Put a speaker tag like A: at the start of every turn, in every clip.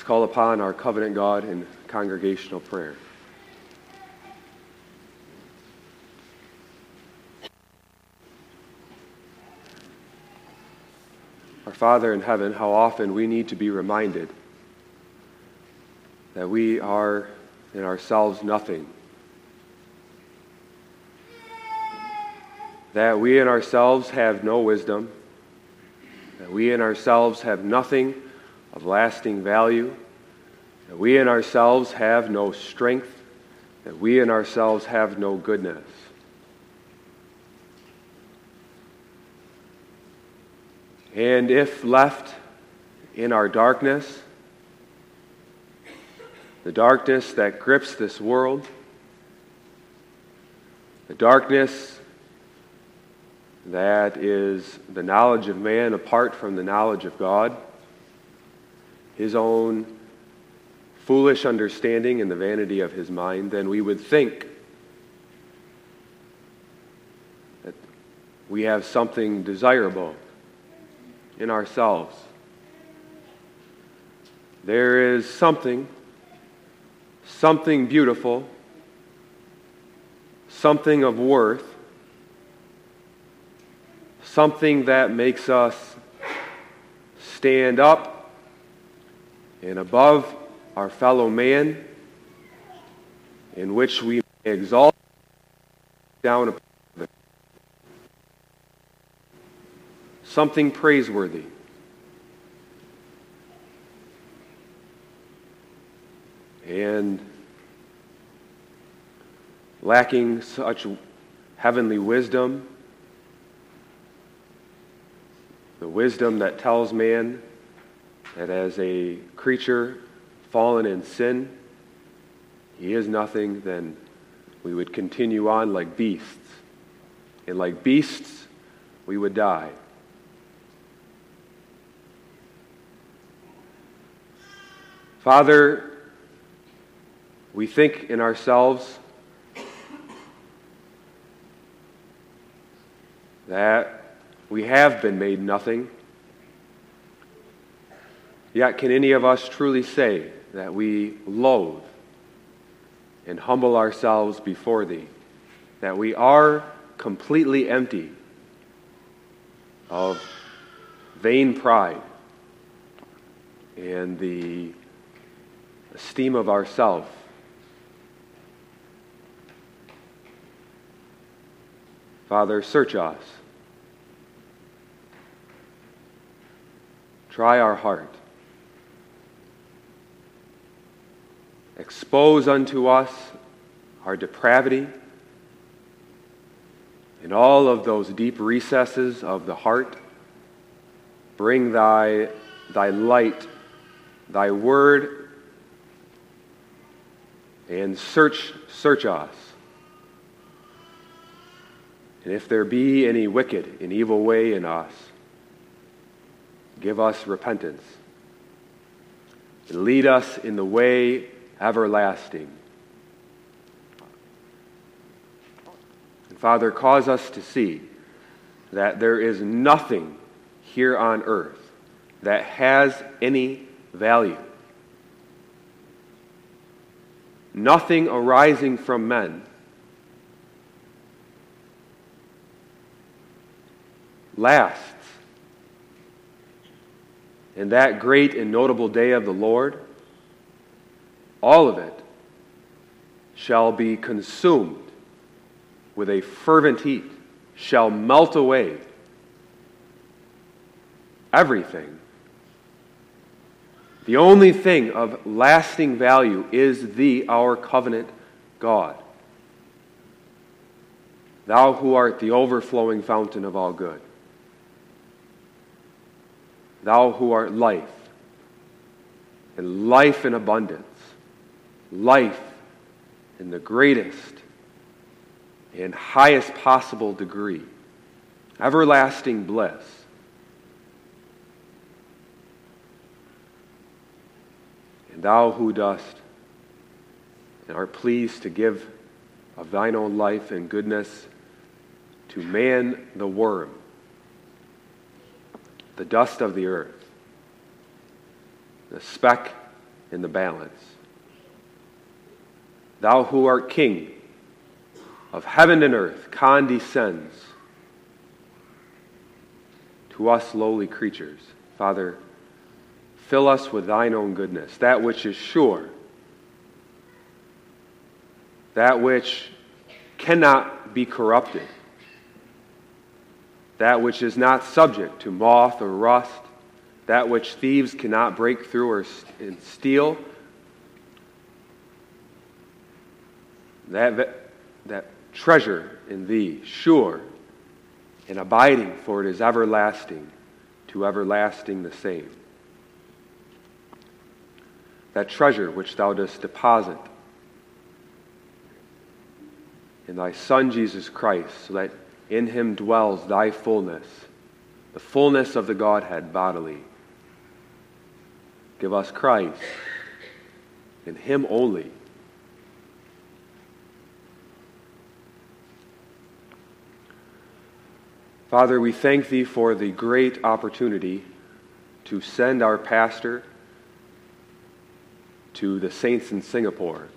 A: call upon our covenant God in congregational prayer. Our Father in heaven, how often we need to be reminded that we are in ourselves nothing. That we in ourselves have no wisdom. That we in ourselves have nothing of lasting value. That we in ourselves have no strength. That we in ourselves have no goodness. And if left in our darkness, the darkness that grips this world, the darkness that is the knowledge of man apart from the knowledge of God, his own foolish understanding and the vanity of his mind, then we would think that we have something desirable in ourselves. There is something beautiful, something of worth, something that makes us stand up and above our fellow man, in which we may exalt down upon it. Something praiseworthy. And lacking such heavenly wisdom, the wisdom that tells man that as a creature fallen in sin, he is nothing, then we would continue on like beasts. And like beasts, we would die. Father, we think in ourselves that we have been made nothing. Yet can any of us truly say that we loathe and humble ourselves before Thee, that we are completely empty of vain pride and the esteem of ourself? Father, search us. Try our heart. Expose unto us our depravity in all of those deep recesses of the heart. Bring thy light, thy word, and search us. And if there be any wicked and evil way in us, give us repentance. And lead us in the way everlasting. And Father, cause us to see that there is nothing here on earth that has any value. Nothing arising from men lasts. In that great and notable day of the Lord, all of it shall be consumed with a fervent heat, shall melt away. Everything. The only thing of lasting value is Thee, our covenant God. Thou who art the overflowing fountain of all good. Thou who art life, and life in abundance, life in the greatest and highest possible degree, everlasting bliss. And Thou who dost and art pleased to give of Thine own life and goodness to man the worm, the dust of the earth, the speck in the balance. Thou who art King of heaven and earth condescends to us lowly creatures. Father, fill us with thine own goodness, that which is sure, that which cannot be corrupted, that which is not subject to moth or rust, that which thieves cannot break through or steal, that treasure in thee, sure and abiding, for it is everlasting, to everlasting the same. That treasure which thou dost deposit in thy Son Jesus Christ, so that in him dwells thy fullness, the fullness of the Godhead bodily. Give us Christ, and him only. Father, we thank thee for the great opportunity to send our pastor to the saints in Singapore.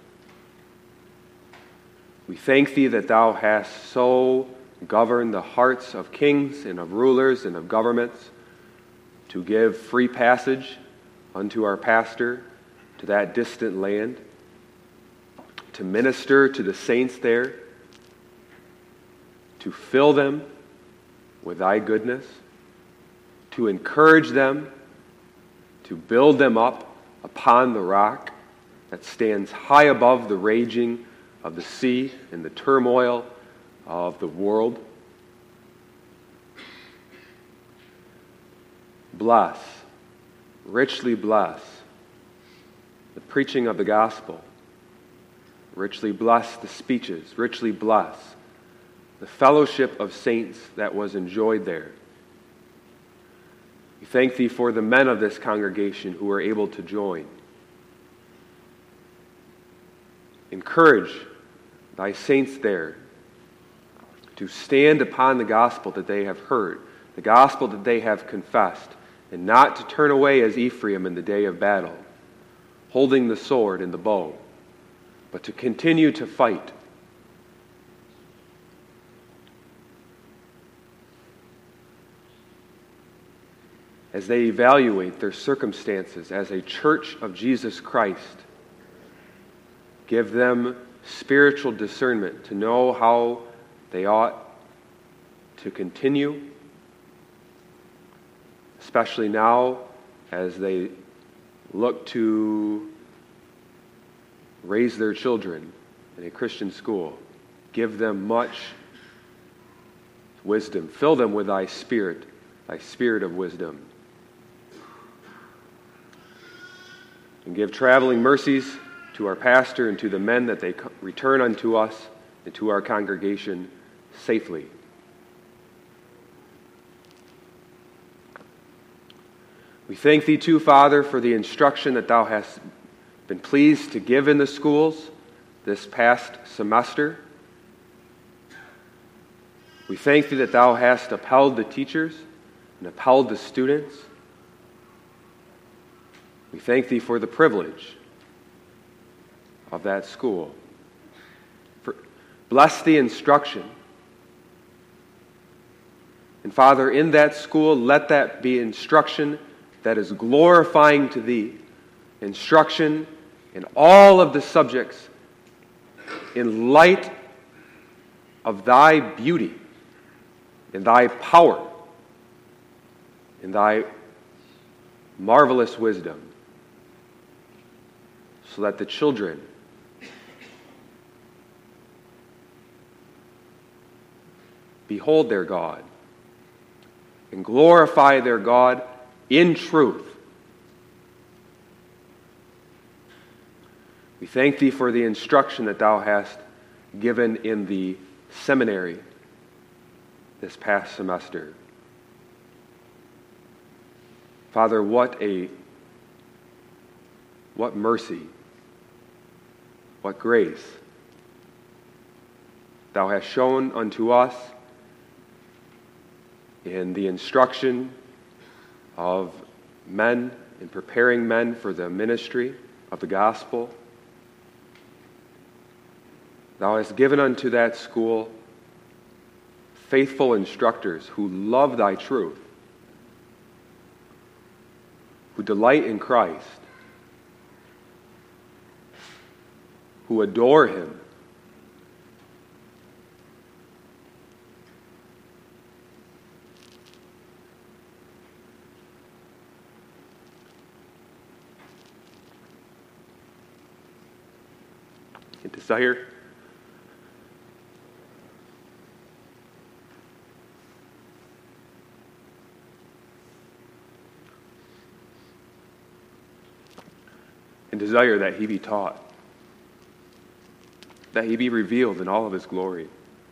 A: We thank thee that thou hast so governed the hearts of kings and of rulers and of governments to give free passage unto our pastor to that distant land, to minister to the saints there, to fill them with thy goodness, to encourage them, to build them up upon the rock that stands high above the raging of the sea and the turmoil of the world. Bless, richly bless the preaching of the gospel. Richly bless the speeches. Richly bless the fellowship of saints that was enjoyed there. We thank thee for the men of this congregation who were able to join. Encourage thy saints there to stand upon the gospel that they have heard, the gospel that they have confessed, and not to turn away as Ephraim in the day of battle, holding the sword and the bow, but to continue to fight. As they evaluate their circumstances as a church of Jesus Christ, give them spiritual discernment to know how they ought to continue, especially now as they look to raise their children in a Christian school. Give them much wisdom. Fill them with thy spirit of wisdom. And give traveling mercies to our pastor and to the men that they return unto us and to our congregation safely. We thank thee too, Father, for the instruction that thou hast been pleased to give in the schools this past semester. We thank thee that thou hast upheld the teachers and upheld the students. We thank thee for the privilege of that school. Bless the instruction. And Father, in that school, let that be instruction that is glorifying to thee, instruction in all of the subjects in light of thy beauty, in thy power, in thy marvelous wisdom, so that the children behold their God and glorify their God in truth. We thank thee for the instruction that thou hast given in the seminary this past semester. Father, what mercy, what grace thou hast shown unto us in the instruction of men, in preparing men for the ministry, of the gospel. Thou hast given unto that school faithful instructors who love thy truth, who delight in Christ, who adore him, and desire that he be taught, that he be revealed in all of his glory.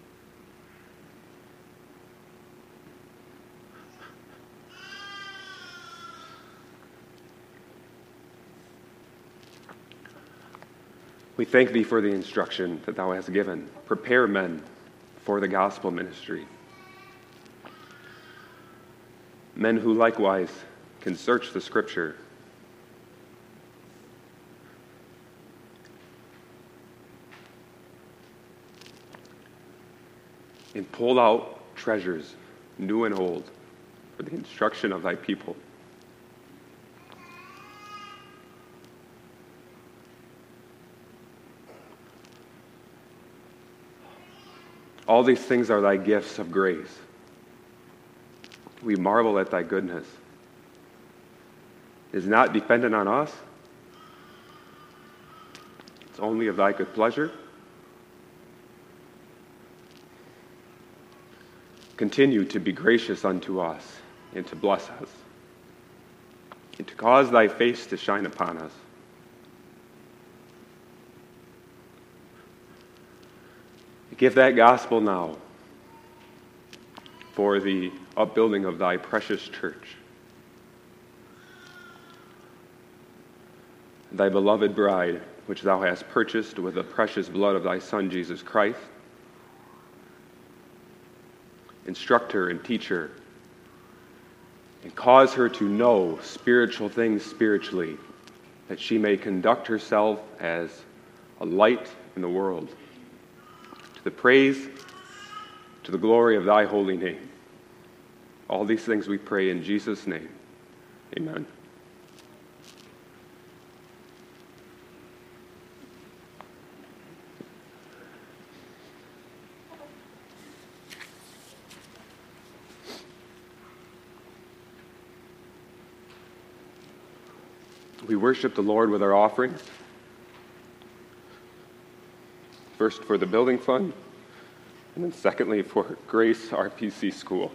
A: We thank thee for the instruction that thou hast given. Prepare men for the gospel ministry. Men who likewise can search the scripture and pull out treasures, new and old, for the instruction of thy people. All these things are thy gifts of grace. We marvel at thy goodness. It is not dependent on us. It's only of thy good pleasure. Continue to be gracious unto us and to bless us and to cause thy face to shine upon us. Give that gospel now for the upbuilding of thy precious church, thy beloved bride, which thou hast purchased with the precious blood of thy Son, Jesus Christ. Instruct her and teach her, and cause her to know spiritual things spiritually, that she may conduct herself as a light in the world, to the praise, to the glory of thy holy name. All these things we pray in Jesus' name. Amen. We worship the Lord with our offerings. First for the building fund, and then secondly for Grace RPC School.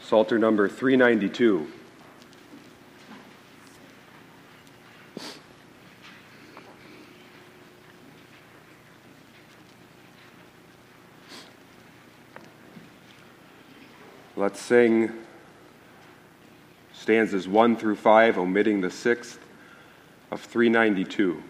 A: Psalter number 392. Let's sing stanzas 1 through 5, omitting the 6th of 392.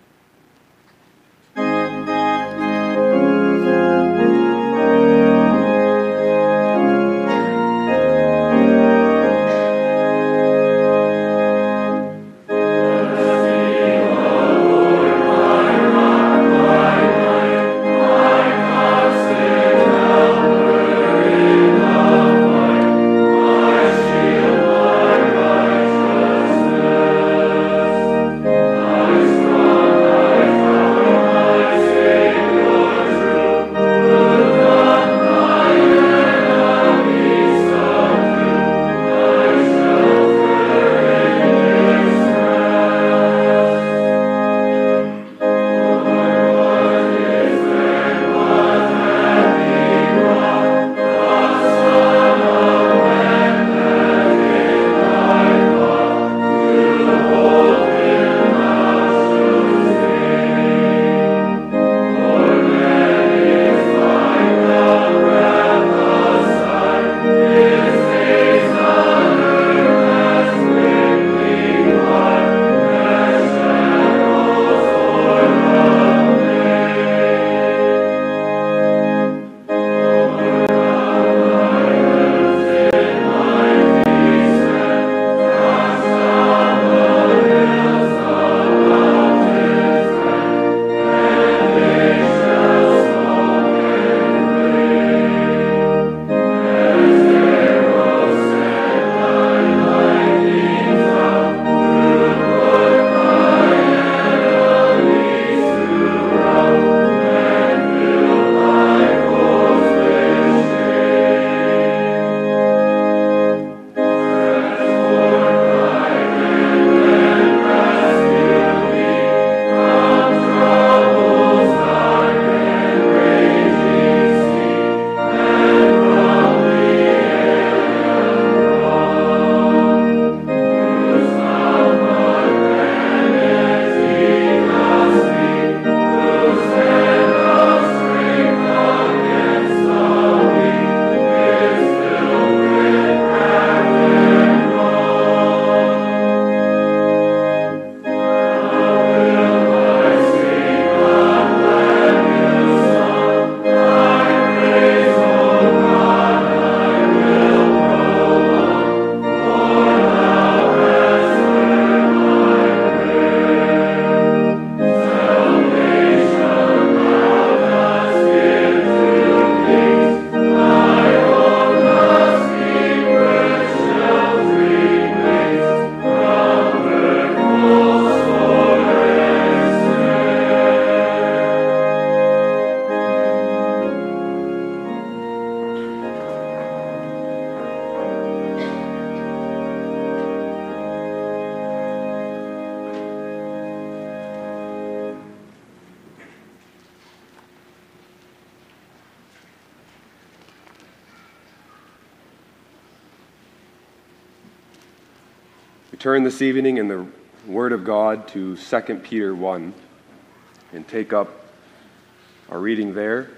A: We turn this evening in the Word of God to 2 Peter 1 and take up our reading there.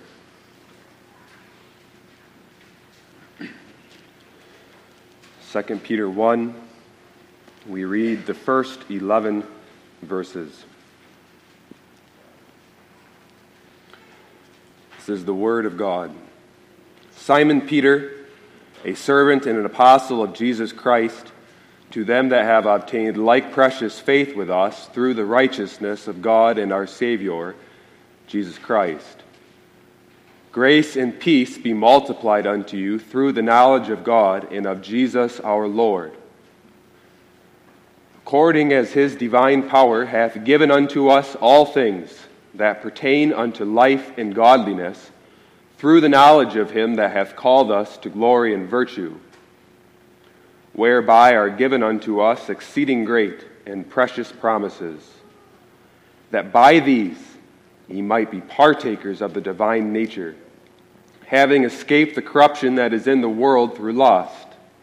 A: 2 Peter 1, we read the first 11 verses. This is the Word of God. Simon Peter, a servant and an apostle of Jesus Christ, to them that have obtained like precious faith with us through the righteousness of God and our Savior, Jesus Christ. Grace and peace be multiplied unto you through the knowledge of God and of Jesus our Lord, according as his divine power hath given unto us all things that pertain unto life and godliness, through the knowledge of him that hath called us to glory and virtue, whereby are given unto us exceeding great and precious promises, that by these ye might be partakers of the divine nature, having escaped the corruption that is in the world through lust.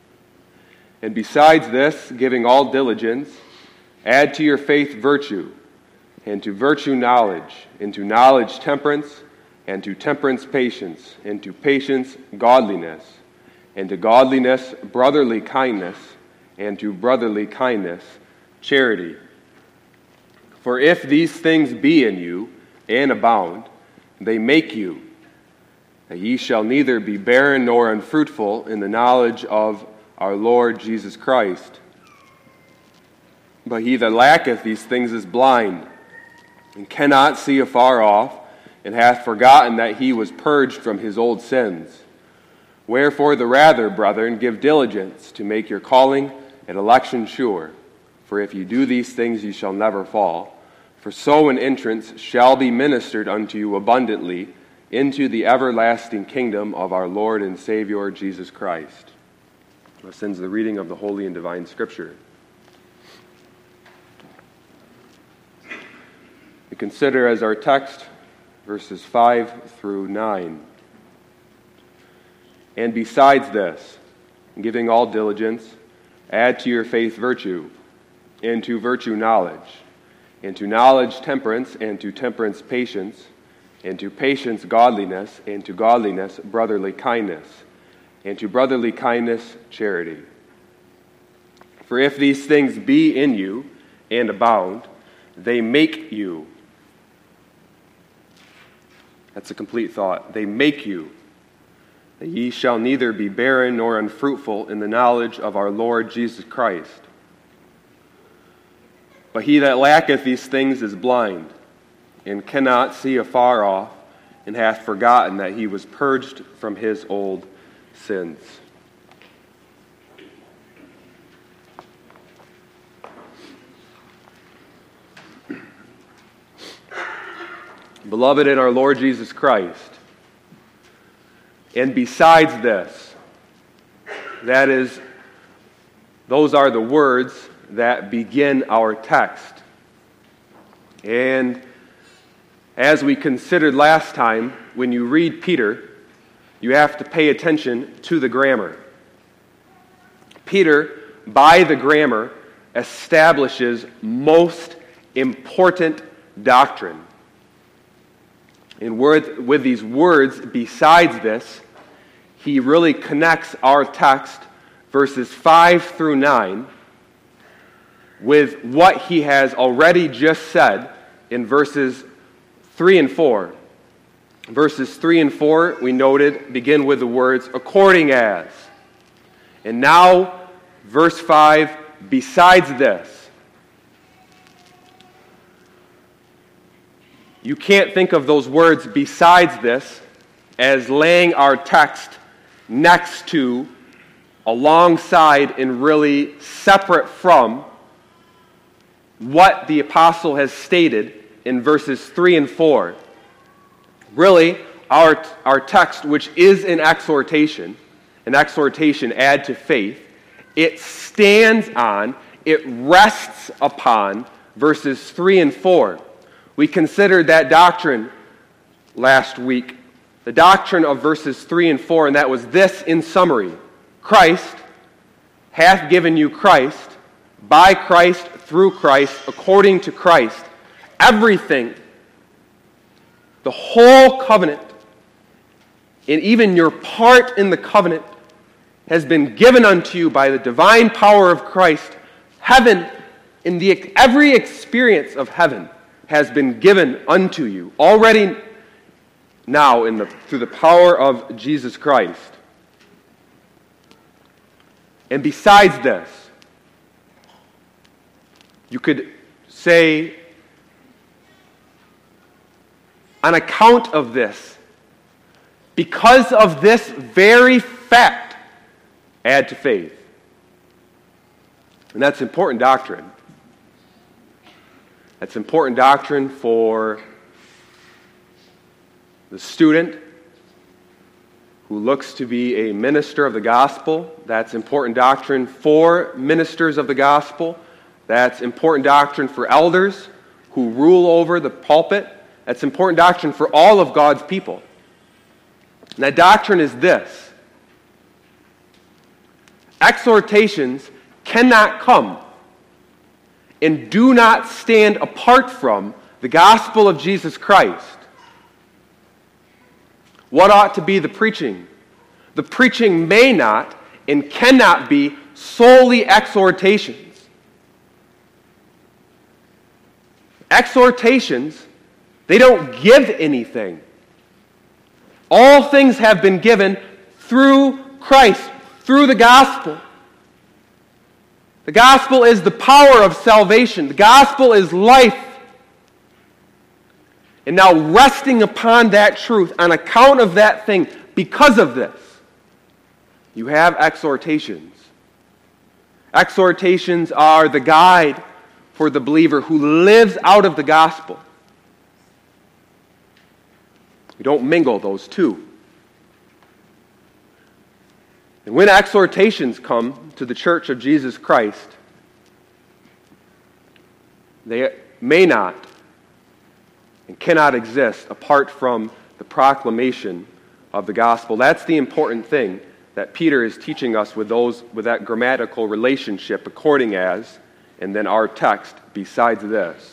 A: And besides this, giving all diligence, add to your faith virtue, and to virtue knowledge, and to knowledge temperance, and to temperance patience, and to patience godliness, and to godliness brotherly kindness, and to brotherly kindness charity. For if these things be in you, and abound, they make you, that ye shall neither be barren nor unfruitful in the knowledge of our Lord Jesus Christ. But he that lacketh these things is blind, and cannot see afar off, and hath forgotten that he was purged from his old sins. Wherefore the rather, brethren, give diligence to make your calling and election sure. For if you do these things, ye shall never fall. For so an entrance shall be ministered unto you abundantly into the everlasting kingdom of our Lord and Savior Jesus Christ. Thus ends the reading of the Holy and Divine Scripture. We consider as our text verses 5 through 9. And besides this, giving all diligence, add to your faith virtue, and to virtue knowledge, and to knowledge temperance, and to temperance patience, and to patience godliness, and to godliness brotherly kindness, and to brotherly kindness charity. For if these things be in you and abound, they make you. That's a complete thought. They make you, that ye shall neither be barren nor unfruitful in the knowledge of our Lord Jesus Christ. But he that lacketh these things is blind, and cannot see afar off, and hath forgotten that he was purged from his old sins. Beloved in our Lord Jesus Christ, and besides this, those are the words that begin our text. And as we considered last time, when you read Peter, you have to pay attention to the grammar. Peter, by the grammar, establishes most important doctrine. And with these words, besides this, he really connects our text, verses 5 through 9, with what he has already just said in verses 3 and 4. Verses 3 and 4, we noted, begin with the words, according as. And now, verse 5, besides this. You can't think of those words, besides this, as laying our text next to, alongside, and really separate from what the apostle has stated in verses 3 and 4. Really, our text, which is an exhortation add to faith, it stands on, it rests upon verses 3 and 4. We considered that doctrine last week, the doctrine of verses 3 and 4, and that was this in summary. Christ hath given you Christ, by Christ, through Christ, according to Christ. Everything, the whole covenant, and even your part in the covenant, has been given unto you by the divine power of Christ. Heaven, in every experience of heaven, has been given unto you already now through the power of Jesus Christ. And besides this, you could say, on account of this, because of this very fact, add to faith. And that's important doctrine. That's important doctrine for the student who looks to be a minister of the gospel. That's important doctrine for ministers of the gospel. That's important doctrine for elders who rule over the pulpit. That's important doctrine for all of God's people. And that doctrine is this: exhortations cannot come and do not stand apart from the gospel of Jesus Christ. What ought to be the preaching? The preaching may not and cannot be solely exhortations. Exhortations, they don't give anything. All things have been given through Christ, through the gospel. The gospel is the power of salvation. The gospel is life. And now resting upon that truth, on account of that thing, because of this, you have exhortations. Exhortations are the guide for the believer who lives out of the gospel. We don't mingle those two. And when exhortations come to the Church of Jesus Christ, they may not and cannot exist apart from the proclamation of the gospel. That's the important thing that Peter is teaching us with that grammatical relationship, according as, and then our text besides this.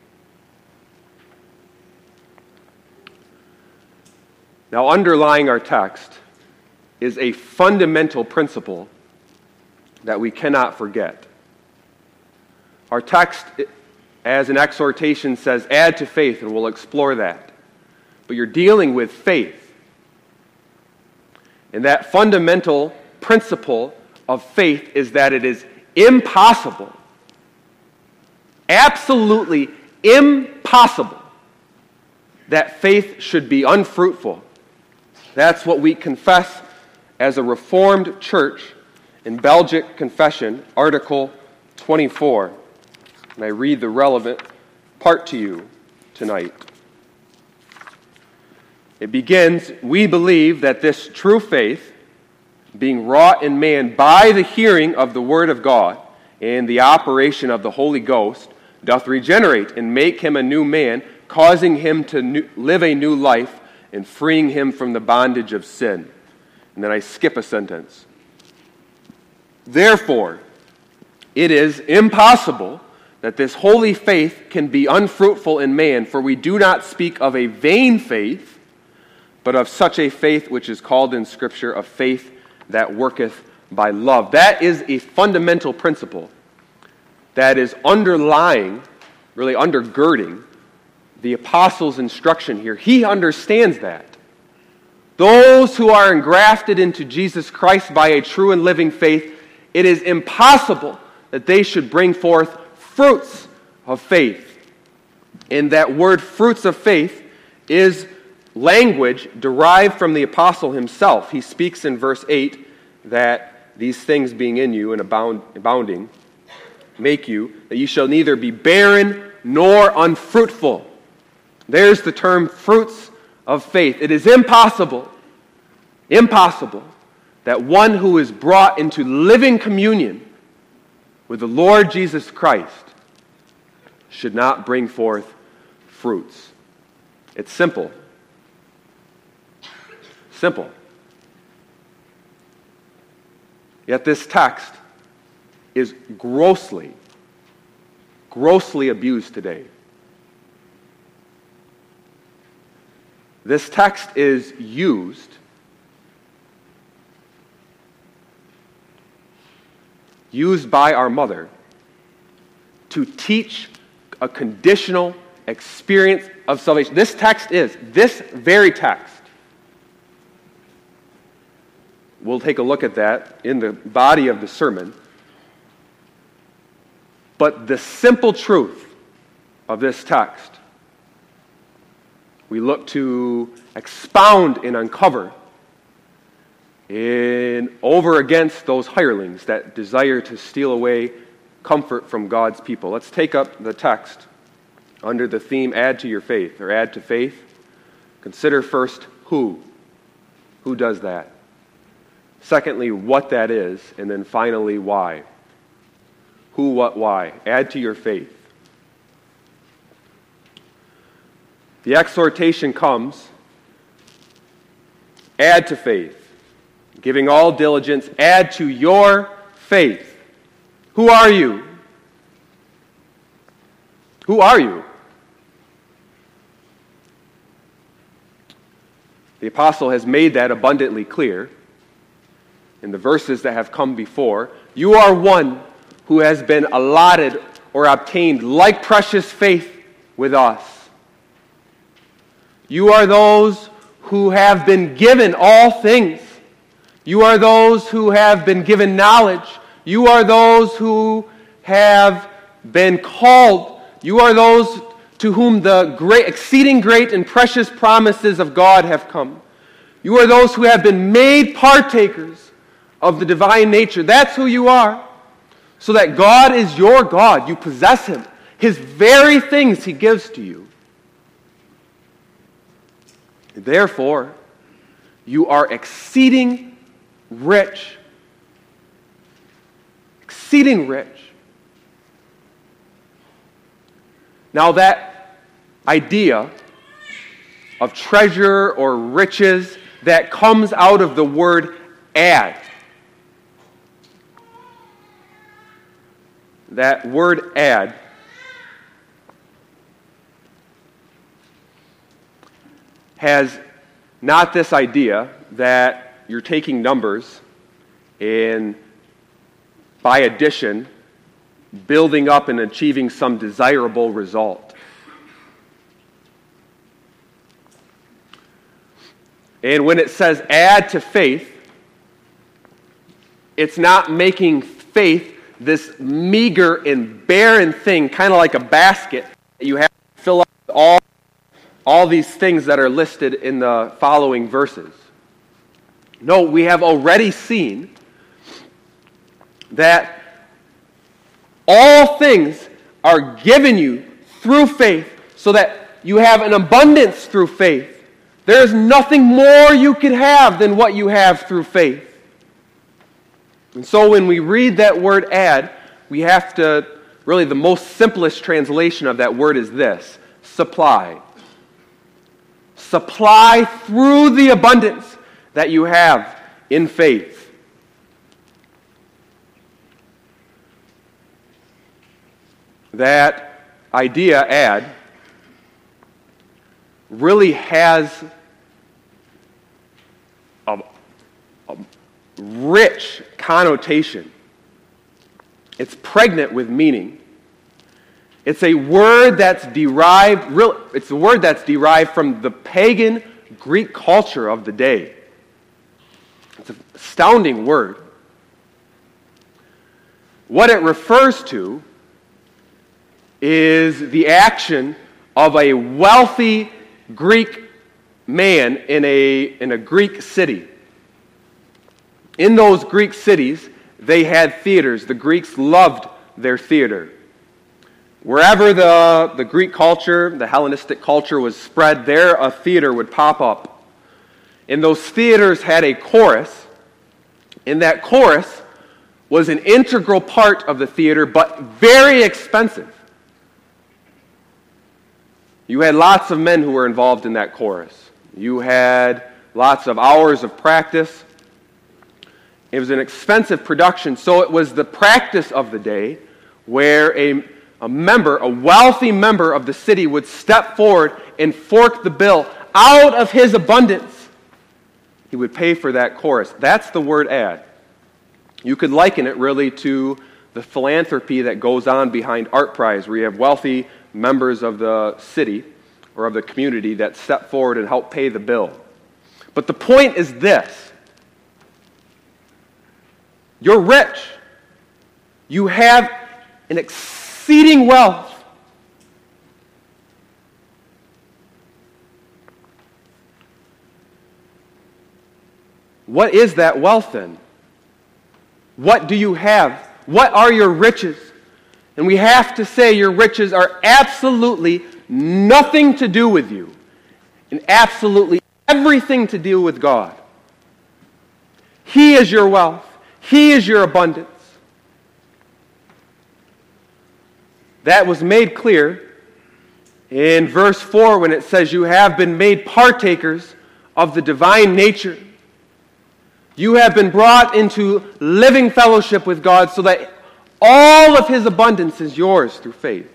A: Now, underlying our text is a fundamental principle that we cannot forget. Our text, as an exhortation, says, add to faith, and we'll explore that. But you're dealing with faith. And that fundamental principle of faith is that it is impossible, absolutely impossible, that faith should be unfruitful. That's what we confess as a Reformed church in Belgic Confession, Article 24. And I read the relevant part to you tonight. It begins, we believe that this true faith, being wrought in man by the hearing of the Word of God and the operation of the Holy Ghost, doth regenerate and make him a new man, causing him to live a new life and freeing him from the bondage of sin. And then I skip a sentence. Therefore, it is impossible that this holy faith can be unfruitful in man, for we do not speak of a vain faith, but of such a faith which is called in Scripture a faith that worketh by love. That is a fundamental principle that is underlying, really undergirding, the apostle's instruction here. He understands that. Those who are engrafted into Jesus Christ by a true and living faith, it is impossible that they should bring forth fruits of faith. And that word fruits of faith is language derived from the apostle himself. He speaks in verse 8 that these things being in you and abounding make you, that you shall neither be barren nor unfruitful. There's the term fruits of faith. It is impossible that one who is brought into living communion with the Lord Jesus Christ should not bring forth fruits. It's simple. Simple. Yet this text is grossly abused today. This text is used by our mother to teach a conditional experience of salvation. This very text. We'll take a look at that in the body of the sermon. But the simple truth of this text, we look to expound and uncover over against those hirelings that desire to steal away comfort from God's people. Let's take up the text under the theme, add to your faith, or add to faith. Consider first who. Who does that? Secondly, what that is. And then finally, why. Who, what, why. Add to your faith. The exhortation comes, add to faith. giving all diligence, add to your faith. Who are you? Who are you? The apostle has made that abundantly clear in the verses that have come before. You are one who has been allotted or obtained like precious faith with us. You are those who have been given all things. You are those who have been given knowledge. You are those who have been called. You are those to whom the great, exceeding great and precious promises of God have come. You are those who have been made partakers of the divine nature. That's who you are. So that God is your God. You possess Him. His very things He gives to you. Therefore, you are exceeding rich. Exceeding rich. Now that idea of treasure or riches that comes out of the word add. That word add has not this idea that you're taking numbers and by addition building up and achieving some desirable result. And when it says add to faith, it's not making faith this meager and barren thing, kind of like a basket that you have to fill up with all these things that are listed in the following verses. No, we have already seen that all things are given you through faith so that you have an abundance through faith. There is nothing more you could have than what you have through faith. And so when we read that word add, we have to, really the most simplest translation of that word is this: supply. Supply through the abundance that you have in faith. That idea, add, really has a rich connotation. It's pregnant with meaning. It's a word that's derived from the pagan Greek culture of the day. It's an astounding word. What it refers to is the action of a wealthy Greek man in a Greek city. In those Greek cities, they had theaters. The Greeks loved their theater. Wherever the Greek culture, the Hellenistic culture was spread, there a theater would pop up. And those theaters had a chorus, and that chorus was an integral part of the theater, but very expensive. You had lots of men who were involved in that chorus. You had lots of hours of practice. It was an expensive production, so it was the practice of the day where a wealthy member of the city would step forward and fork the bill out of his abundance. He would pay for that chorus. That's the word add. You could liken it really to the philanthropy that goes on behind Art Prize, where you have wealthy members of the city or of the community that step forward and help pay the bill. But the point is this: you're rich. You have an exceeding wealth. What is that wealth then? What do you have? What are your riches? And we have to say your riches are absolutely nothing to do with you, and absolutely everything to do with God. He is your wealth. He is your abundance. That was made clear in verse 4 when it says you have been made partakers of the divine nature. You have been brought into living fellowship with God so that all of His abundance is yours through faith.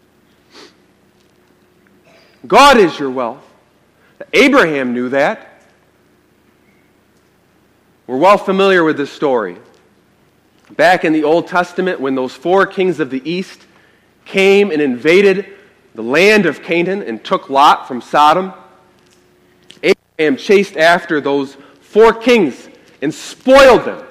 A: God is your wealth. Abraham knew that. We're well familiar with this story. Back in the Old Testament, when those 4 kings of the east came and invaded the land of Canaan and took Lot from Sodom, Abraham chased after those 4 kings and spoiled them.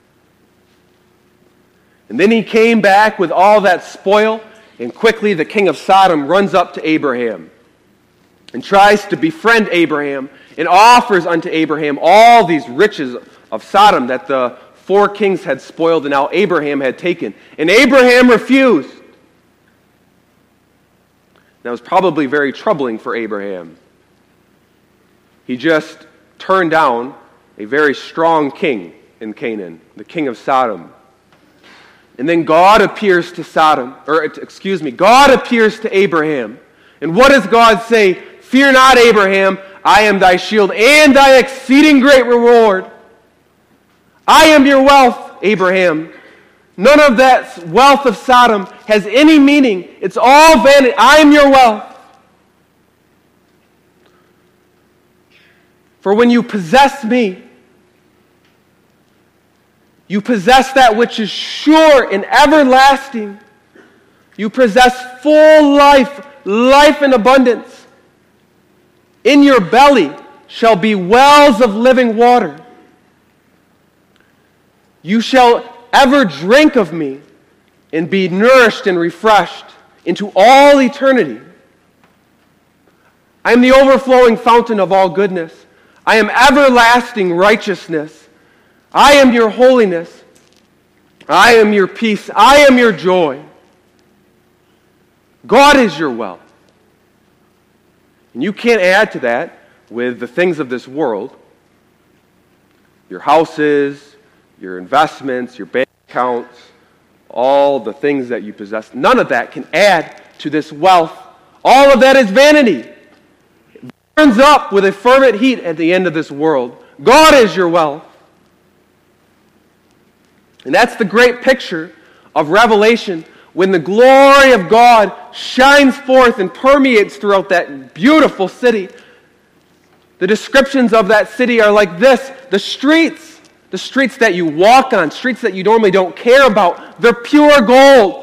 A: And then he came back with all that spoil, and quickly the king of Sodom runs up to Abraham and tries to befriend Abraham and offers unto Abraham all these riches of Sodom that the 4 kings had spoiled and now Abraham had taken. And Abraham refused. That was probably very troubling for Abraham. He just turned down a very strong king in Canaan, the king of Sodom. And then God appears to God appears to Abraham. And what does God say? Fear not, Abraham, I am thy shield and thy exceeding great reward. I am your wealth, Abraham. None of that wealth of Sodom has any meaning. It's all vanity. I am your wealth. For when you possess me, you possess that which is sure and everlasting. You possess full life, life in abundance. In your belly shall be wells of living water. You shall ever drink of me and be nourished and refreshed into all eternity. I am the overflowing fountain of all goodness. I am everlasting righteousness. I am your holiness. I am your peace. I am your joy. God is your wealth. And you can't add to that with the things of this world. Your houses, your investments, your bank accounts, all the things that you possess. None of that can add to this wealth. All of that is vanity. It burns up with a fervent heat at the end of this world. God is your wealth. And that's the great picture of Revelation when the glory of God shines forth and permeates throughout that beautiful city. The descriptions of that city are like this. The streets that you walk on, streets that you normally don't care about, they're pure gold.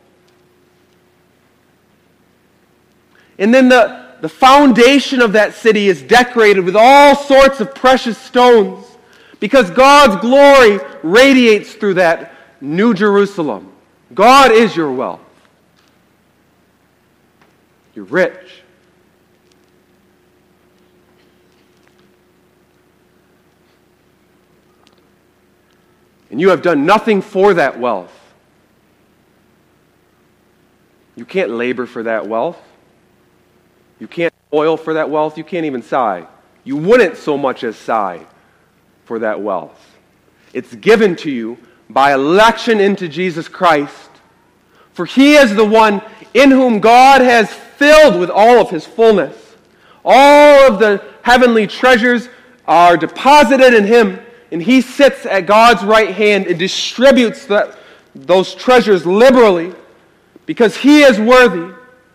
A: And then the foundation of that city is decorated with all sorts of precious stones because God's glory radiates through that New Jerusalem. God is your wealth. You're rich. And you have done nothing for that wealth. You can't labor for that wealth. You can't toil for that wealth. You can't even sigh. You wouldn't so much as sigh for that wealth. It's given to you by election into Jesus Christ. For He is the one in whom God has filled with all of His fullness. All of the heavenly treasures are deposited in Him. And He sits at God's right hand and distributes those treasures liberally because He is worthy.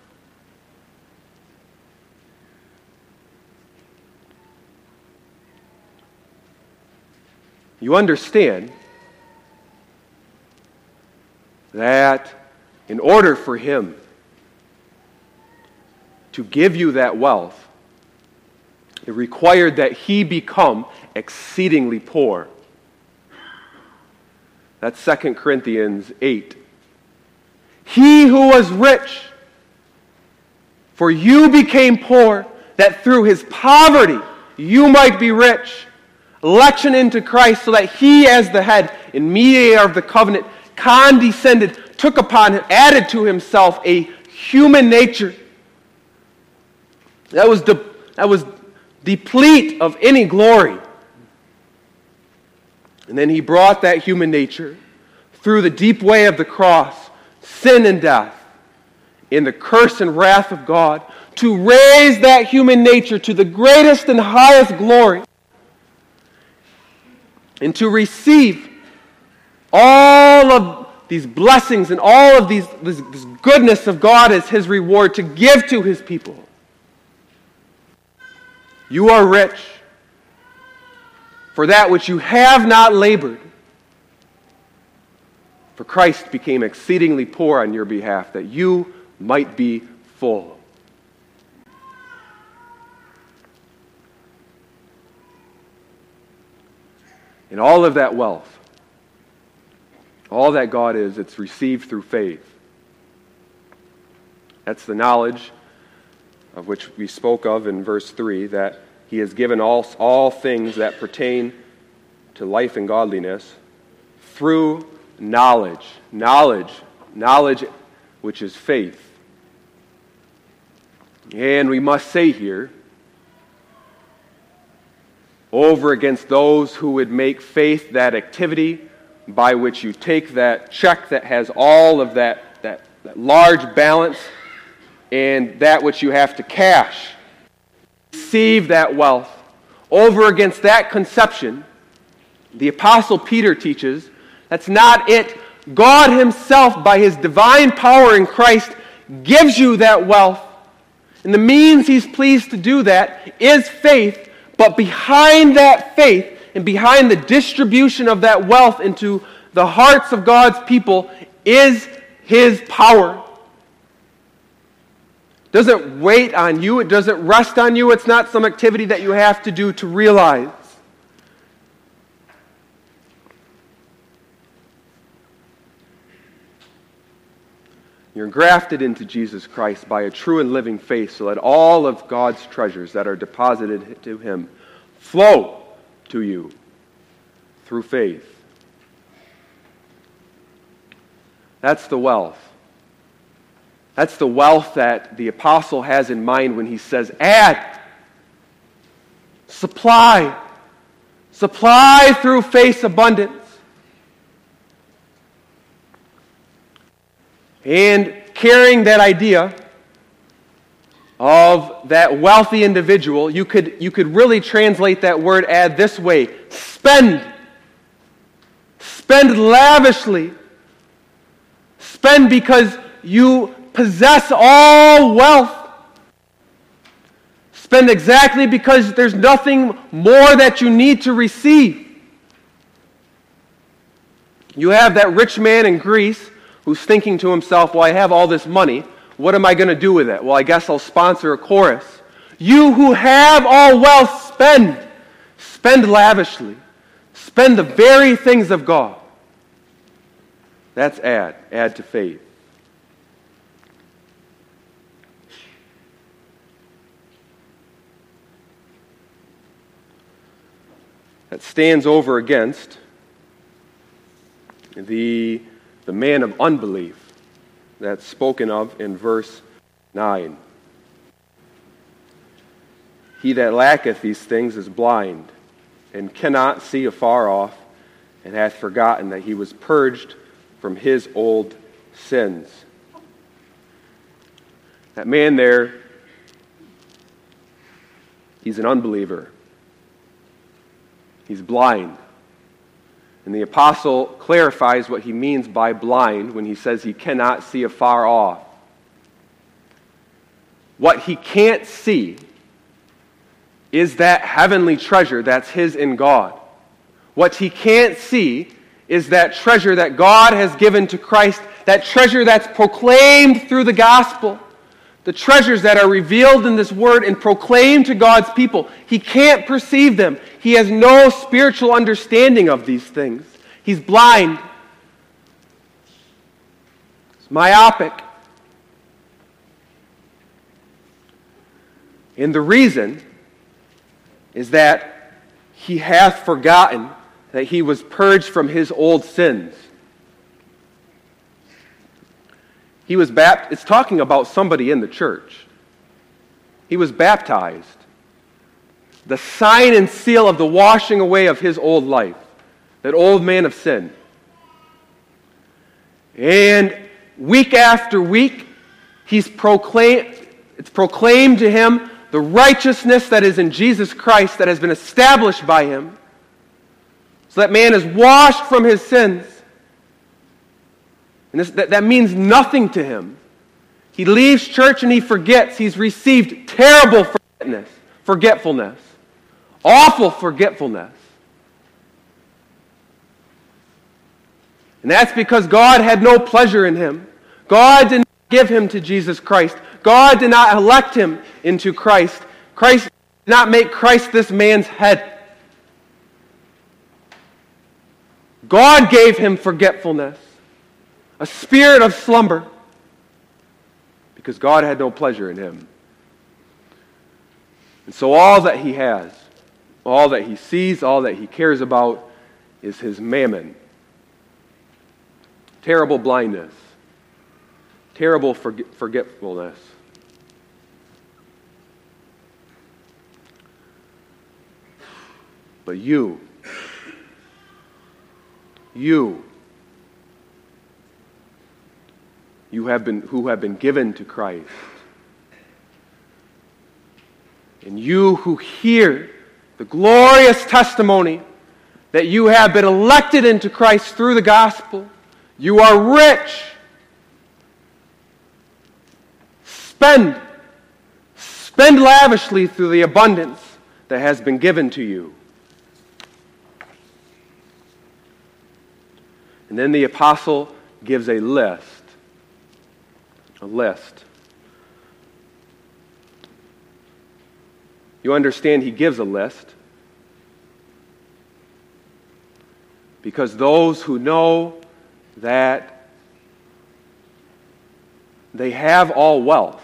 A: You understand that in order for Him to give you that wealth, it required that He become exceedingly poor. That's 2 Corinthians 8. He who was rich, for you became poor, that through His poverty you might be rich. Election into Christ so that He as the head and mediator of the covenant condescended, took upon Him, added to Himself a human nature that was deplete of any glory. And then He brought that human nature through the deep way of the cross, sin and death, in the curse and wrath of God, to raise that human nature to the greatest and highest glory. and to receive all of these blessings and all of this goodness of God as his reward to give to his people. You are rich for that which you have not labored. For Christ became exceedingly poor on your behalf, that you might be full. And all of that wealth, all that God is, it's received through faith. That's the knowledge of which we spoke of in verse 3, that he has given all things that pertain to life and godliness through knowledge. Knowledge, which is faith. And we must say here, over against those who would make faith that activity by which you take that check that has all of that large balance and that which you have to cash, receive that wealth. Over against that conception, the Apostle Peter teaches, that's not it. God himself, by his divine power in Christ, gives you that wealth. And the means he's pleased to do that is faith. But behind that faith and behind the distribution of that wealth into the hearts of God's people is his power. It doesn't wait on you. It doesn't rest on you. It's not some activity that you have to do to realize. You're grafted into Jesus Christ by a true and living faith so that all of God's treasures that are deposited to him flow to you through faith. That's the wealth. That's the wealth that the apostle has in mind when he says, add, supply through faith's abundance. And carrying that idea of that wealthy individual, you could really translate that word add this way: spend. Spend lavishly. Spend because you possess all wealth. Spend exactly because there's nothing more that you need to receive. You have that rich man in Greece who's thinking to himself, well, I have all this money. What am I going to do with it? Well, I guess I'll sponsor a chorus. You who have all wealth, spend. Spend lavishly. Spend the very things of God. That's add. Add to faith. That stands over against the man of unbelief that's spoken of in verse 9. He that lacketh these things is blind, and cannot see afar off, and hath forgotten that he was purged from his old sins. That man there, he's an unbeliever. He's blind. And the apostle clarifies what he means by blind when he says he cannot see afar off. What he can't see is that heavenly treasure that's his in God. What he can't see is that treasure that God has given to Christ, that treasure that's proclaimed through the gospel, the treasures that are revealed in this word and proclaimed to God's people. He can't perceive them. He has no spiritual understanding of these things. He's blind. He's myopic. And the reason is that he hath forgotten that he was purged from his old sins. He was baptized. It's talking about somebody in the church. He was baptized. The sign and seal of the washing away of his old life. That old man of sin. And week after week, it's proclaimed to him the righteousness that is in Jesus Christ that has been established by him. So that man is washed from his sins. And that means nothing to him. He leaves church and he forgets. He's received terrible forgetfulness. Awful forgetfulness. And that's because God had no pleasure in him. God did not give him to Jesus Christ. God did not elect him into Christ. Christ did not make Christ this man's head. God gave him forgetfulness, a spirit of slumber, because God had no pleasure in him. And so all that he has, all that he sees, all that he cares about is his mammon. Terrible blindness, terrible forgetfulness. But you who have been given to Christ, and you who hear the glorious testimony that you have been elected into Christ through the gospel, you are rich. Spend lavishly through the abundance that has been given to you. And then the apostle gives a list. A list. You understand he gives a list because those who know that they have all wealth,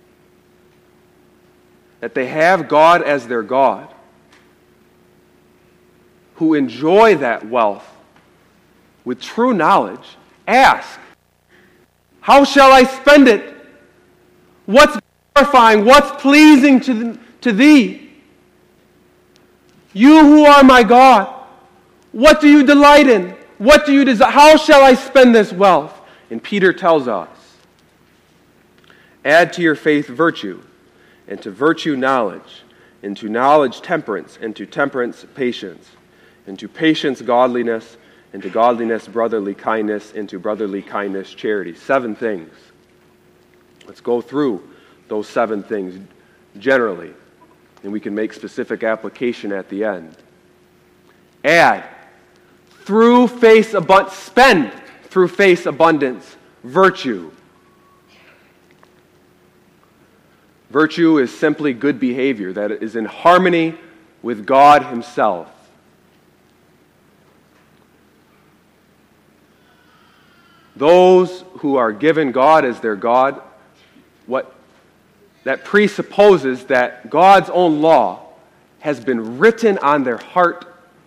A: that they have God as their God, who enjoy that wealth with true knowledge, ask, how shall I spend it? What's glorifying? What's pleasing to thee? You who are my God, what do you delight in? What do you desire? How shall I spend this wealth? And Peter tells us, add to your faith virtue, and to virtue knowledge, and to knowledge temperance, and to temperance patience, and to patience godliness, and to godliness brotherly kindness, and to brotherly kindness charity. 7 things. Let's go through those 7 things generally, and we can make specific application at the end. Add, spend through faith's abundance, virtue. Virtue is simply good behavior that is in harmony with God Himself. Those who are given God as their God, that presupposes that God's own law has been written on their heart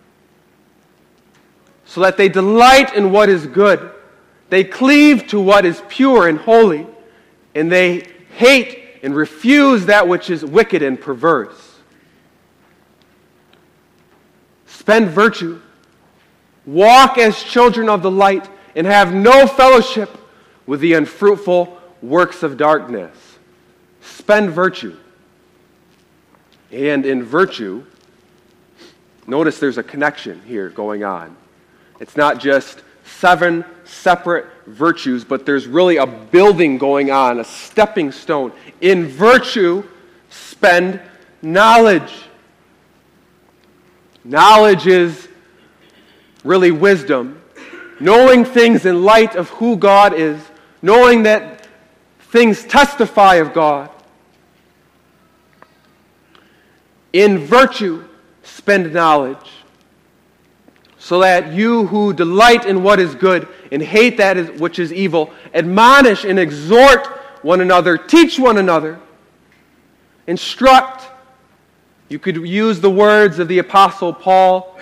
A: so that they delight in what is good. They cleave to what is pure and holy, and they hate and refuse that which is wicked and perverse. Spend virtue. Walk as children of the light, and have no fellowship with the unfruitful works of darkness. Spend virtue. And in virtue, notice there's a connection here going on. It's not just 7 separate virtues, but there's really a building going on, a stepping stone. In virtue, spend knowledge. Knowledge is really wisdom. Knowing things in light of who God is, knowing that things testify of God. In virtue, spend knowledge, so that you who delight in what is good and hate that which is evil, admonish and exhort one another, teach one another, instruct. You could use the words of the Apostle Paul.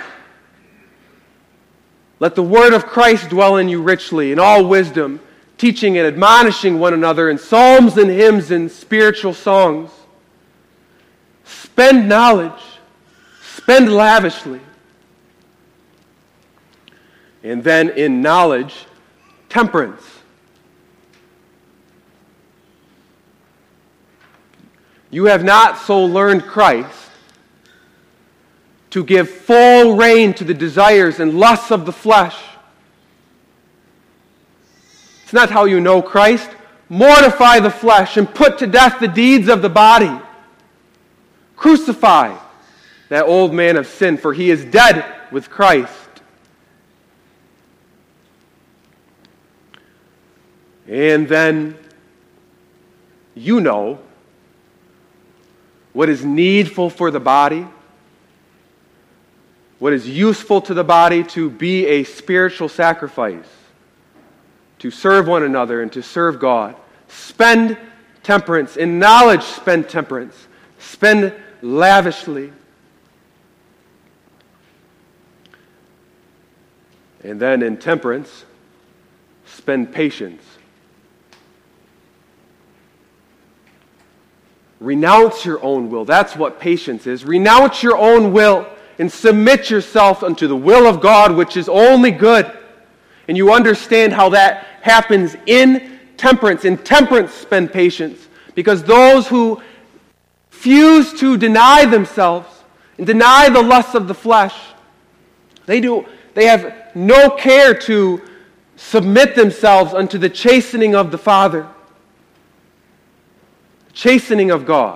A: Let the word of Christ dwell in you richly, in all wisdom, teaching and admonishing one another in psalms and hymns and spiritual songs. Spend knowledge. Spend lavishly. And then in knowledge, temperance. You have not so learned Christ to give full rein to the desires and lusts of the flesh. It's not how you know Christ. Mortify the flesh and put to death the deeds of the body. Crucify that old man of sin, for he is dead with Christ. And then you know what is needful for the body, what is useful to the body to be a spiritual sacrifice, to serve one another and to serve God. Spend temperance. In knowledge, spend temperance. Spend lavishly. And then in temperance, spend patience. Renounce your own will. That's what patience is. Renounce your own will and submit yourself unto the will of God, which is only good. And you understand how that happens in temperance. In temperance, spend patience. Because those who refuse to deny themselves and deny the lusts of the flesh, they have no care to submit themselves unto the chastening of the Father. Chastening of God.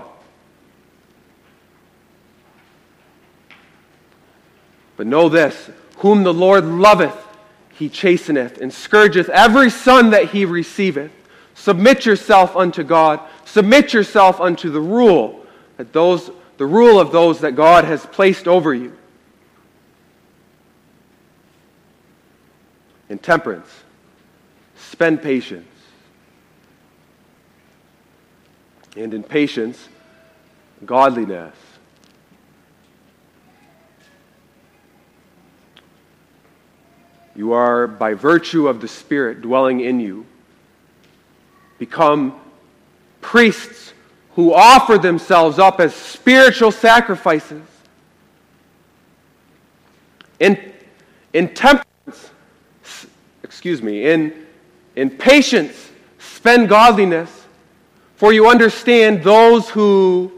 A: But know this, whom the Lord loveth, he chasteneth, and scourgeth every son that he receiveth. Submit yourself unto God. Submit yourself unto the rule of those that God has placed over you. In temperance, spend patience. And in patience, godliness. You are, by virtue of the Spirit dwelling in you, become priests who offer themselves up as spiritual sacrifices. In patience, spend godliness. For you understand those who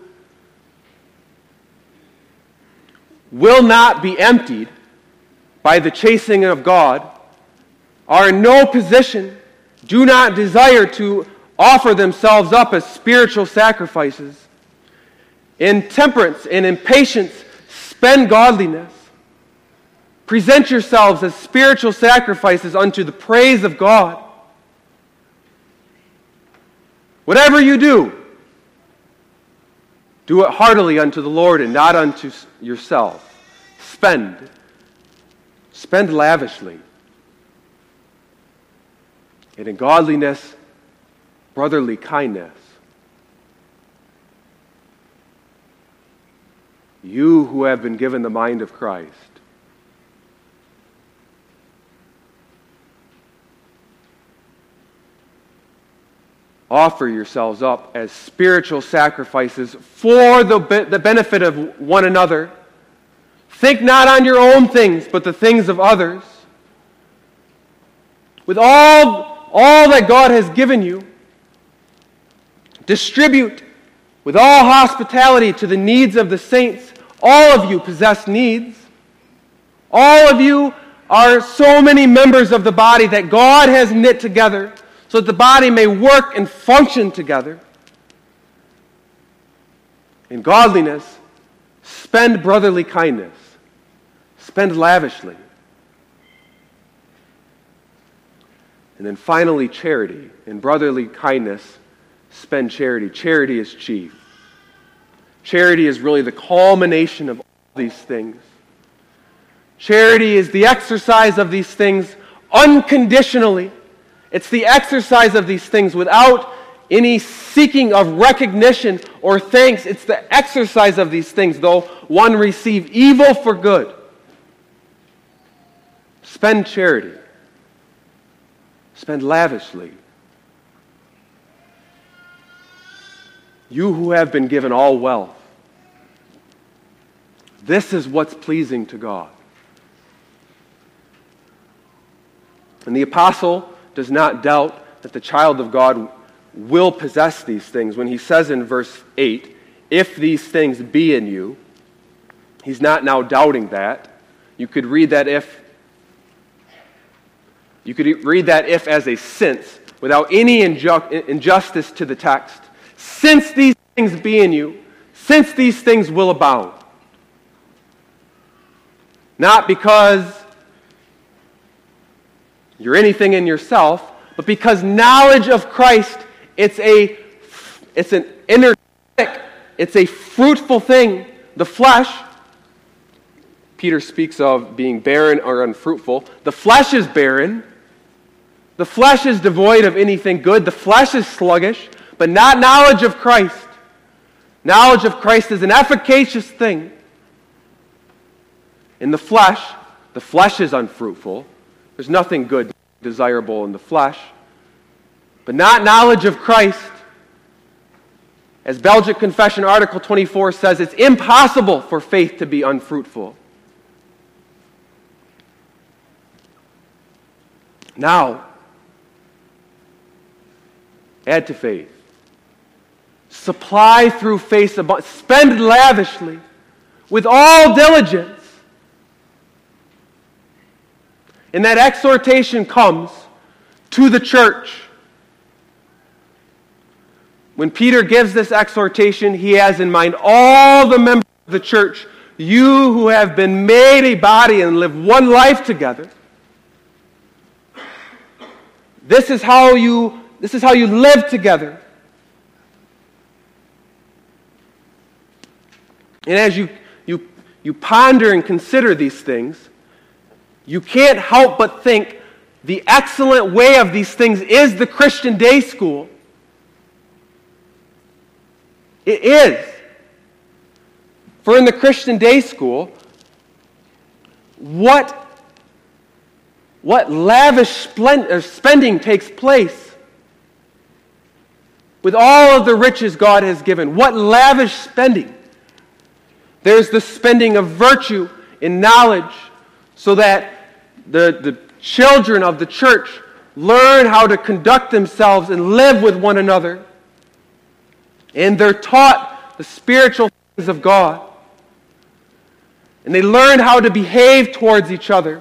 A: will not be emptied by the chastening of God are in no position, do not desire to offer themselves up as spiritual sacrifices. In temperance and in patience, spend godliness. Present yourselves as spiritual sacrifices unto the praise of God. Whatever you do, do it heartily unto the Lord and not unto yourself. Spend lavishly. And in godliness, brotherly kindness. You who have been given the mind of Christ, offer yourselves up as spiritual sacrifices for the benefit of one another. Think not on your own things, but the things of others. With all that God has given you, distribute with all hospitality to the needs of the saints. All of you possess needs. All of you are so many members of the body that God has knit together, so that the body may work and function together. In godliness, spend brotherly kindness. Spend lavishly. And then finally, charity. In brotherly kindness, spend charity. Charity is chief. Charity is really the culmination of all these things. Charity is the exercise of these things unconditionally. It's the exercise of these things without any seeking of recognition or thanks. It's the exercise of these things, though one receive evil for good. Spend charity. Spend lavishly. You who have been given all wealth, this is what's pleasing to God. And the apostle does not doubt that the child of God will possess these things when he says in verse 8, if these things be in you, He's not now doubting that. You could read that if as a since, without any injustice to the text. Since these things be in you, since these things will abound. Not because you're anything in yourself, but because knowledge of Christ, it's an inner, it's a fruitful thing. The flesh, Peter speaks of being barren or unfruitful. The flesh is barren. The flesh is devoid of anything good. The flesh is sluggish, but not knowledge of Christ. Knowledge of Christ is an efficacious thing. In the flesh is unfruitful. There's nothing good, desirable in the flesh. But not knowledge of Christ. As Belgic Confession Article 24 says, it's impossible for faith to be unfruitful. Now, add to faith. Supply through faith, spend lavishly, with all diligence. And that exhortation comes to the church. When Peter gives this exhortation, he has in mind all the members of the church, you who have been made a body and live one life together. This is how you live together. And as you ponder and consider these things, you can't help but think the excellent way of these things is the Christian day school. It is. For in the Christian day school, what lavish spending takes place with all of the riches God has given. What lavish spending. There's the spending of virtue in knowledge so that the children of the church learn how to conduct themselves and live with one another. And they're taught the spiritual things of God. And they learn how to behave towards each other.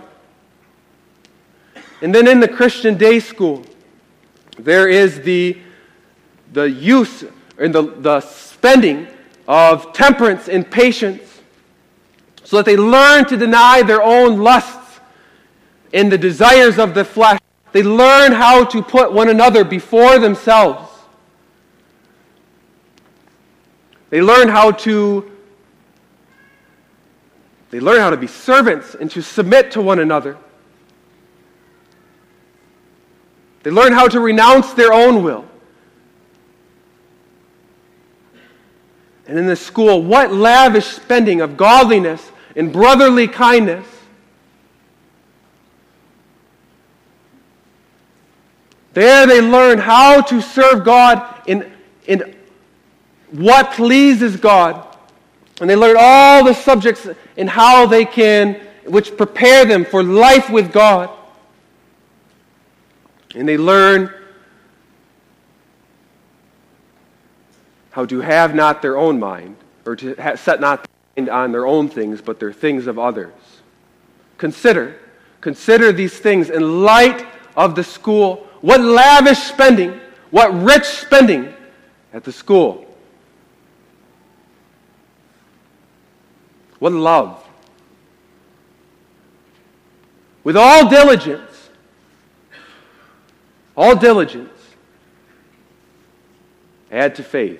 A: And then in the Christian day school, there is the use and the spending of temperance and patience so that they learn to deny their own lusts and the desires of the flesh. They learn how to put one another before themselves. They learn how to be servants and to submit to one another. They learn how to renounce their own will. And in this school, what lavish spending of godliness and brotherly kindness. There they learn how to serve God in what pleases God. And they learn all the subjects and how they can, which prepare them for life with God. And they learn how to have not their own mind, or to set not their mind on their own things, but their things of others. Consider these things in light of the school. What lavish spending, what rich spending at the school. What love. With all diligence, add to faith.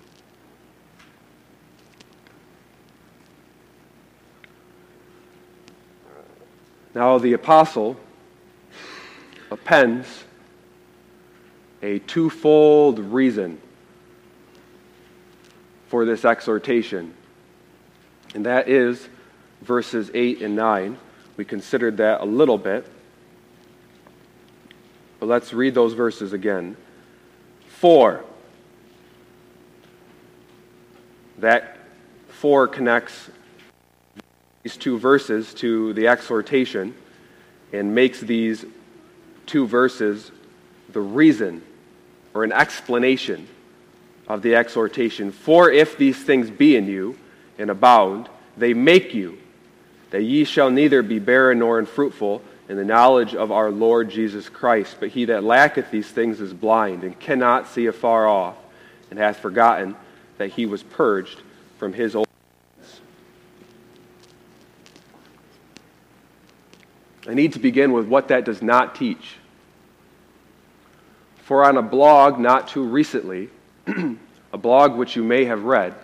A: Now the apostle appends a twofold reason for this exhortation. And that is verses 8 and 9. We considered that a little bit. But let's read those verses again. For. That for connects these two verses to the exhortation and makes these two verses the reason or an explanation of the exhortation. For if these things be in you and abound, they make you, that ye shall neither be barren nor unfruitful in the knowledge of our Lord Jesus Christ. But he that lacketh these things is blind, and cannot see afar off, and hath forgotten that he was purged from his old sins. I need to begin with what that does not teach. For on a blog not too recently, a blog which you may have read,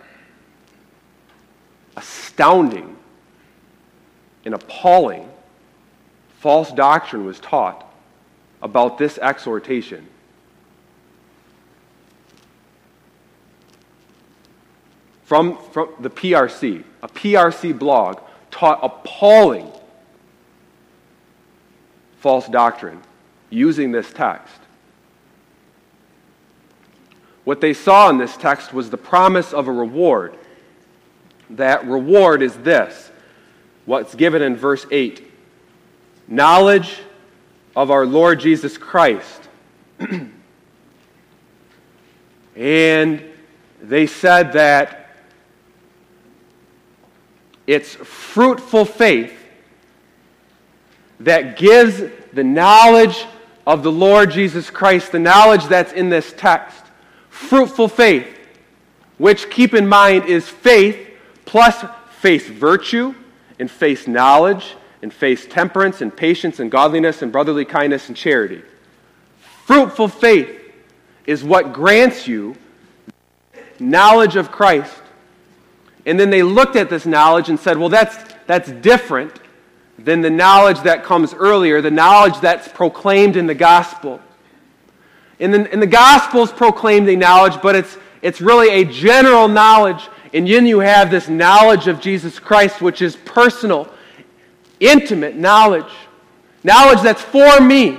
A: astounding and appalling false doctrine was taught about this exhortation. From the PRC, a PRC blog taught appalling false doctrine using this text. What they saw in this text was the promise of a reward. That reward is this, what's given in verse 8. Knowledge of our Lord Jesus Christ. And they said that it's fruitful faith that gives the knowledge of the Lord Jesus Christ, the knowledge that's in this text. Fruitful faith, which, keep in mind, is faith plus faith virtue and faith knowledge and faith temperance and patience and godliness and brotherly kindness and charity. Fruitful faith is what grants you knowledge of Christ. And then they looked at this knowledge and said, well, that's different than the knowledge that comes earlier, the knowledge that's proclaimed in the gospel. In the Gospels proclaimed a knowledge, but it's really a general knowledge. And then you have this knowledge of Jesus Christ, which is personal, intimate knowledge. Knowledge that's for me.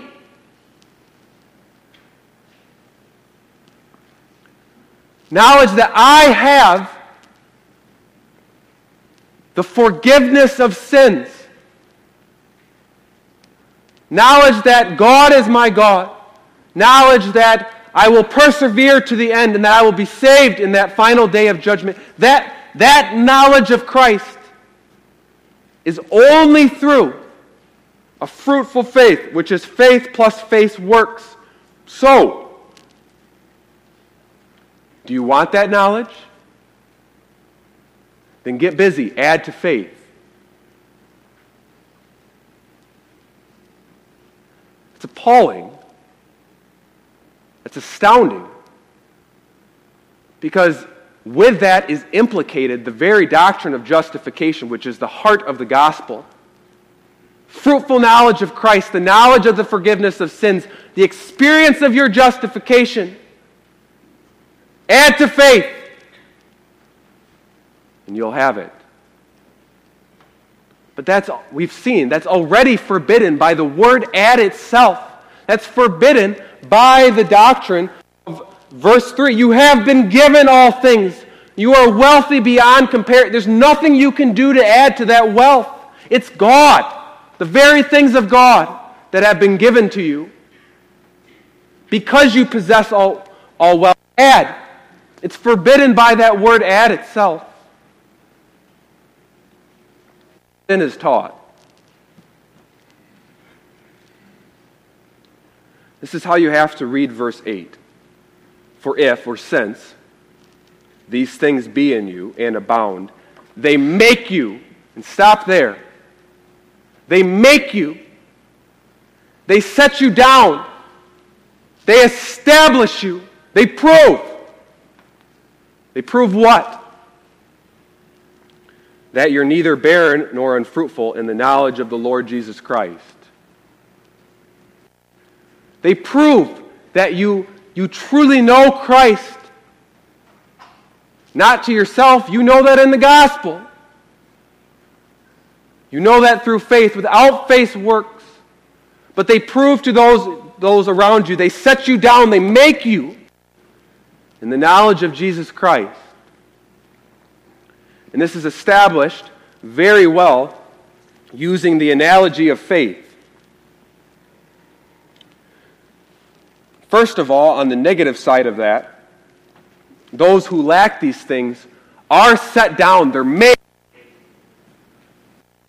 A: Knowledge that I have the forgiveness of sins. Knowledge that God is my God. Knowledge that I will persevere to the end and that I will be saved in that final day of judgment. That knowledge of Christ is only through a fruitful faith, which is faith plus faith works. So, do you want that knowledge? Then get busy. Add to faith. It's appalling. It's astounding. Because with that is implicated the very doctrine of justification, which is the heart of the gospel. Fruitful knowledge of Christ, the knowledge of the forgiveness of sins, the experience of your justification. Add to faith, and you'll have it. But we've seen, that's already forbidden by the word add itself. That's forbidden by the doctrine of verse 3. You have been given all things. You are wealthy beyond compare. There's nothing you can do to add to that wealth. It's God. The very things of God that have been given to you. Because you possess all wealth, add. It's forbidden by that word add itself. Sin is taught. This is how you have to read verse 8. For if, or since, these things be in you and abound, they make you, and stop there. They make you. They set you down. They establish you. They prove. They prove what? That you're neither barren nor unfruitful in the knowledge of the Lord Jesus Christ. They prove that you truly know Christ. Not to yourself, you know that in the gospel. You know that through faith. Without faith works. But they prove to those around you. They set you down. They make you in the knowledge of Jesus Christ. And this is established very well using the analogy of faith. First of all, on the negative side of that, those who lack these things are set down. They're made.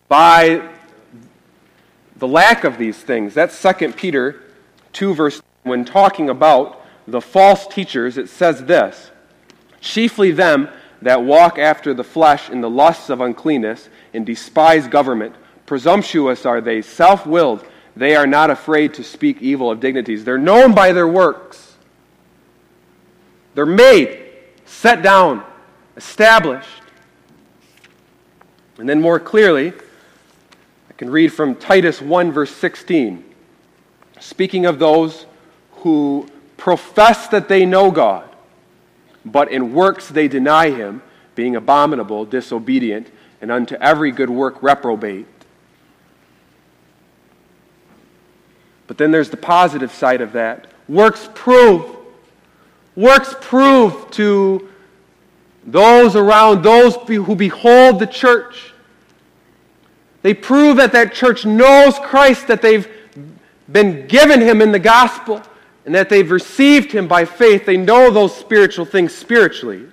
A: by the lack of these things. That's 2 Peter 2, verse 9. When talking about the false teachers, it says this, chiefly them that walk after the flesh in the lusts of uncleanness and despise government. Presumptuous are they, self-willed. They are not afraid to speak evil of dignities. They're known by their works. They're made, set down, established. And then more clearly, I can read from Titus 1, verse 16. Speaking of those who profess that they know God, but in works they deny Him, being abominable, disobedient, and unto every good work reprobate. But then there's the positive side of that. Works prove to those around, those who behold the church. They prove that that church knows Christ, that they've been given Him in the gospel, and that they've received Him by faith. They know those spiritual things spiritually.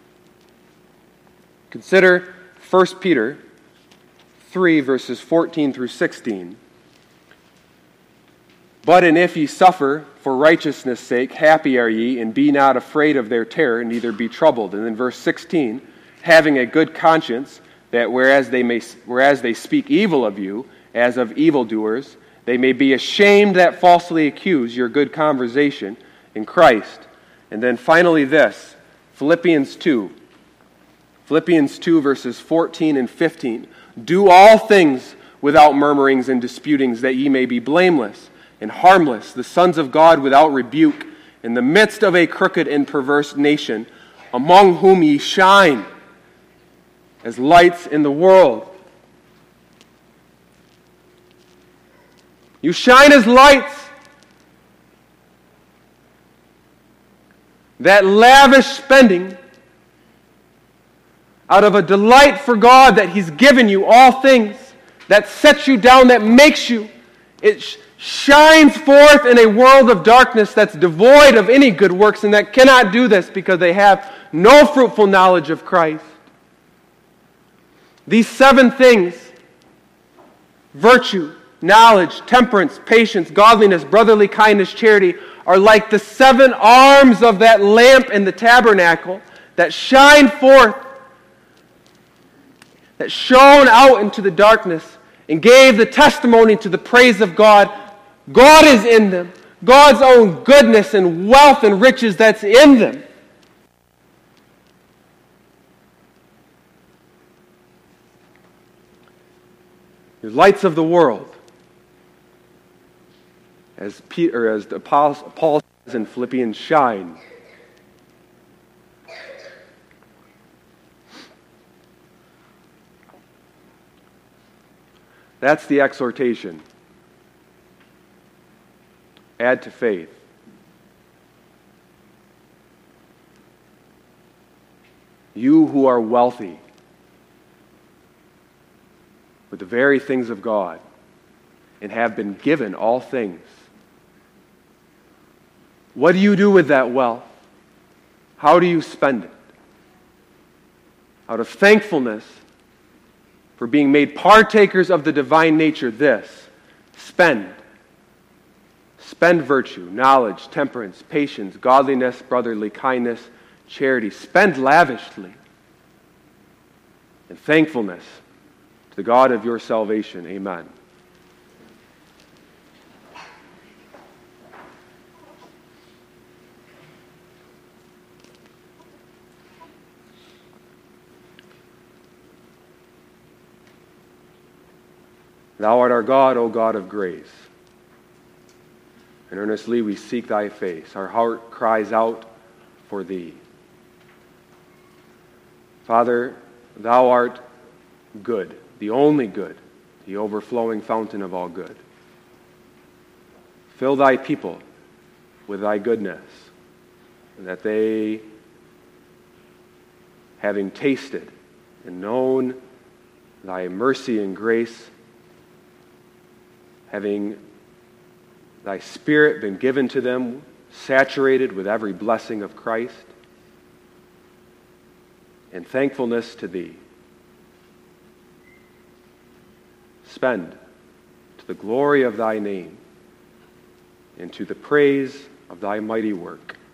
A: Consider 1 Peter 3, verses 14 through 16. But and if ye suffer for righteousness' sake, happy are ye, and be not afraid of their terror, neither be troubled. And then verse 16, having a good conscience, that whereas they speak evil of you, as of evildoers, they may be ashamed that falsely accuse your good conversation in Christ. And then finally this, Philippians 2, verses 14 and 15. Do all things without murmurings and disputings, that ye may be blameless and harmless, the sons of God without rebuke, in the midst of a crooked and perverse nation, among whom ye shine as lights in the world. You shine as lights. That lavish spending out of a delight for God that He's given you all things, that sets you down, that makes you, it shines forth in a world of darkness that's devoid of any good works and that cannot do this because they have no fruitful knowledge of Christ. These 7 things, virtue, knowledge, temperance, patience, godliness, brotherly kindness, charity, are like the 7 arms of that lamp in the tabernacle that shine forth, that shone out into the darkness and gave the testimony to the praise of God. God is in them. God's own goodness and wealth and riches that's in them. You're lights of the world. As the Apostle Paul says in Philippians, shine. That's the exhortation. Add to faith. You who are wealthy with the very things of God and have been given all things, what do you do with that wealth? How do you spend it? Out of thankfulness for being made partakers of the divine nature, spend virtue, knowledge, temperance, patience, godliness, brotherly kindness, charity. Spend lavishly in thankfulness to the God of your salvation. Amen. Thou art our God, O God of grace. And earnestly we seek Thy face. Our heart cries out for Thee. Father, Thou art good, the only good, the overflowing fountain of all good. Fill Thy people with Thy goodness, and that they, having tasted and known Thy mercy and grace, having Thy Spirit been given to them, saturated with every blessing of Christ, and thankfulness to Thee, spend to the glory of thy name and to the praise of thy mighty work.